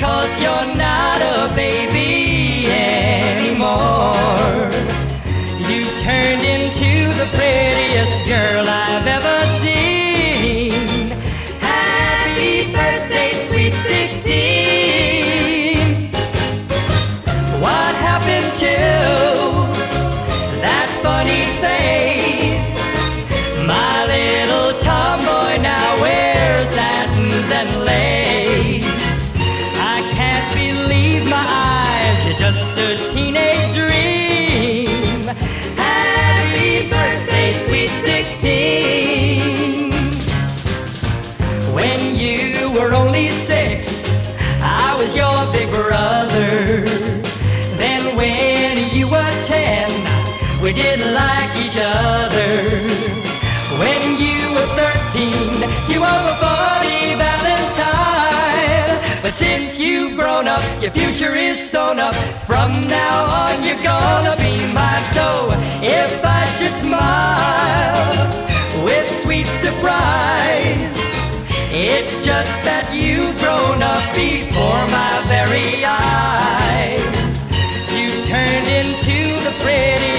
'cause you're not a baby anymore. You turned into the prettiest girl I've ever seen. Happy birthday, sweet 16. What happened to that funny face? My little tomboy now wears satins and lace. I can't believe my eyes, you're just a teenage dream. Happy birthday, sweet 16. When you were only 6, I was your big brother. Then when you were 10, we didn't like each other. When you were 13, you were a funny Valentine. But since you've grown up, your future is sewn up. From now on, you're gonna be mine. So if I should smile with sweet surprise, it's just that you've grown up before my very eyes. You turned into the pretty